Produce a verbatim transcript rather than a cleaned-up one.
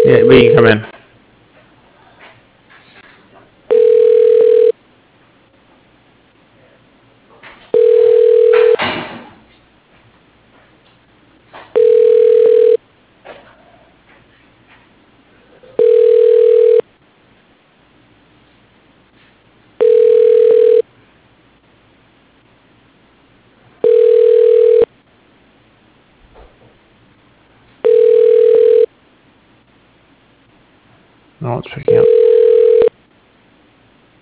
Yeah, we can come in. No, it's picking up.